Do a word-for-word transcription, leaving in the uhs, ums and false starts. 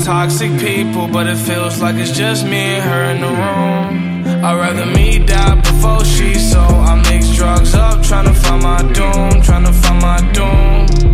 toxic people, but it feels like it's just me and her in the room. I'd rather me die before she, so I mix drugs up, tryna find my doom, tryna find my doom.